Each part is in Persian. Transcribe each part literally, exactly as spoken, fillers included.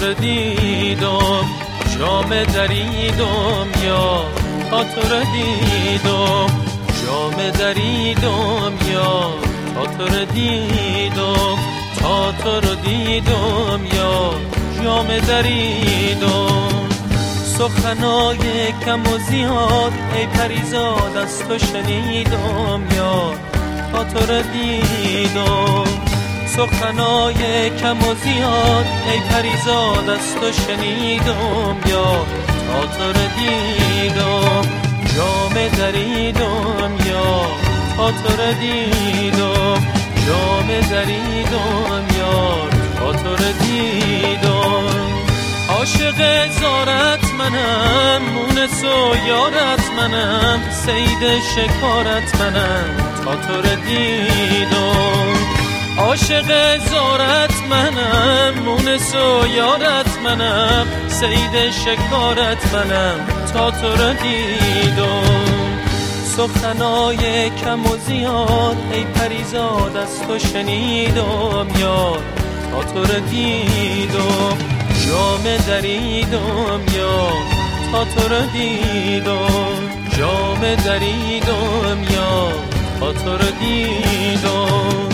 رو دیدم، جام دریدم یا تا تو رو دیدم، جام دریدم یا تا تو رو دیدم، تا تو رو دیدم یا جام دریدم. سخنای کم و زیاد ای پریزاد از تو شنیدم یا تا تو رو دیدم، سخنای کم و زیاد ای پریزاد از تو شنیدم یا تا تو رو دیدم، جام دریدم یا تا تو رو دیدم، جام دریدم یا تا تو رو دیدم. عاشق زارت منم، مونس و یارت منم، صید شکارت منم تا تو رو دیدم. عاشق زارت منم، مونس و یارت منم، صید شکارت منم تا تو رو دیدم. سخنای کم و زیاد ای پریزاد از تو شنیدم یا تا تو رو دیدم، جام دریدم یا تا تو رو دیدم، جام دریدم یا تا تو رو دیدم.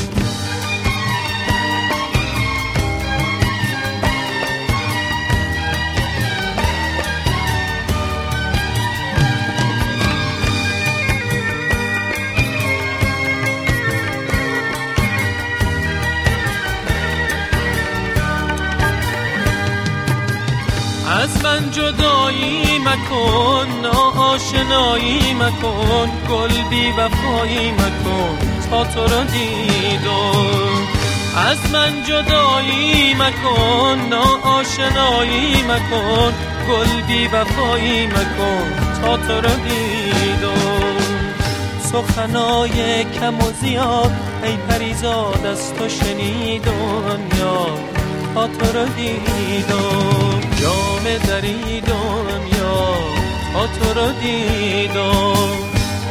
از من جدایی مکن، ناآشنایی مکن، گل بی وفایی مکن تا تو رو دیدم. از من جدایی مکن، ناآشنایی مکن، گل بی وفایی مکن تا تو رو دیدم. سخنای کم و زیاد ای پریزاد از تو شنیدم یا تا تو رو دیدم، جام دریدم یا تا تو رو دیدم.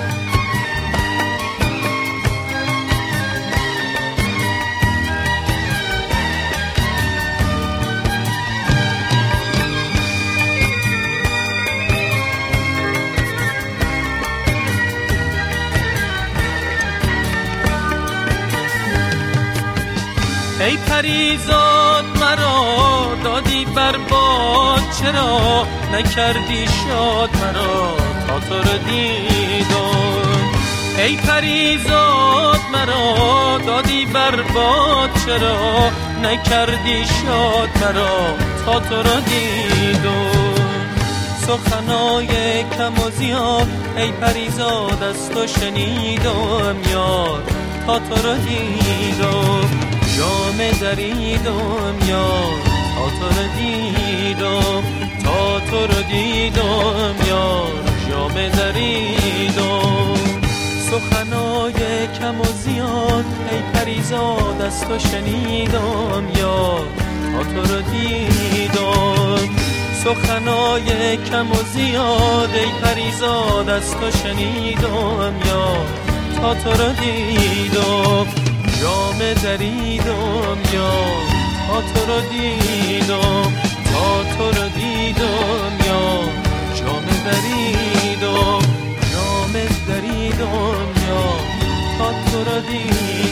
ای پریزاد مرا دادی برباد، چرا نکردی شاد مرا تا تو رو دیدم. ای پریزاد مرا دادی برباد، چرا نکردی شاد مرا تا تو رو دیدم. سخنای کم و زیاد ای پریزاد از تو شنیدم یا تا تو رو دیدم، جام دریدم یا تا تو رو دیدم، تا تو رو دیدم یا جام دریدم. سخنای کم و زیاد ای پریزاد از تو شنیدم یا تا تو رو دیدم، سخنای کم و زیاد ای پریزاد از تو شنیدم یا تا تو رو دیدم، جام دریدم یا تا تو رو دیدم، تا تو رو دیدم یا جام دریدم، جام دریدم یا تا تو رو دیدم.